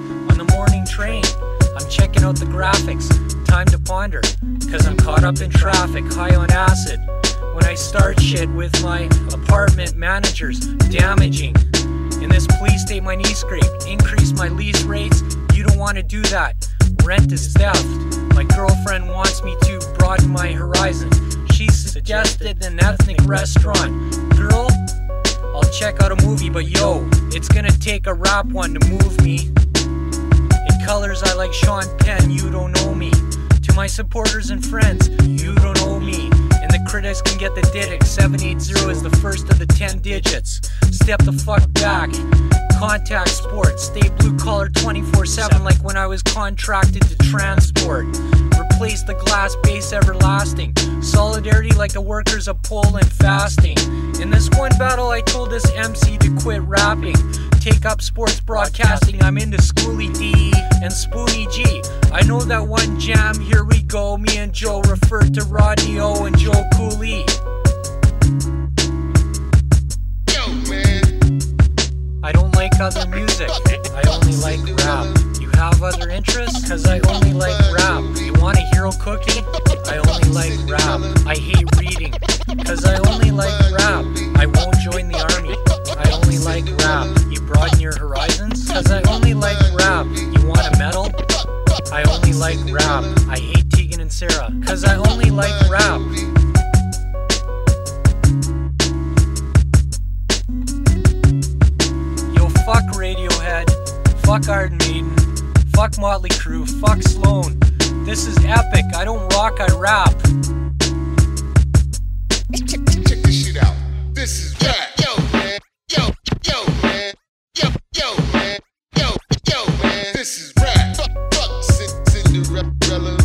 on the morning train. I'm checking out the graphics, time to ponder, cause I'm caught up in traffic, high on acid. When I start shit with my apartment managers, damaging. In this police state my knee scraped, increase my lease rates, you don't want to do that, rent is theft. My girlfriend wants me to broaden my horizons. She suggested an ethnic restaurant. Girl, I'll check out a movie, but yo, it's gonna take a rap one to move me. In colors I like Sean Penn, you don't know me. To my supporters and friends, you don't know me. And the critics can get the didic, 780 is the first of the 10 digits. Step the fuck back, contact sports, stay blue collar 24/7 like when I was contracted to transport. Replace the glass base everlasting, solidarity like the workers of Poland fasting. In this one battle I told this MC to quit rapping, take up sports broadcasting. I'm into Schoolie D and Spoonie G. I know that one jam, here we go, me and Joe referred to Rodney O and Joe Cooley. I don't like other music, I only like rap. You have other interests? Cause I only like rap. You want a hero cookie? I only like rap. I hate reading, cause I only like rap. I won't join the army, I only like rap. You broaden your horizons? Cause I only like rap. You want a medal? I only like rap. I hate Tegan and Sarah, cause I only like rap. Fuck Radiohead, fuck Iron Maiden, fuck Motley Crue, fuck Sloan. This is epic, I don't rock, I rap. Check this shit out, this is rap. Yo man, yo man, yo man, yo man, this is rap. Fuck Cinderella.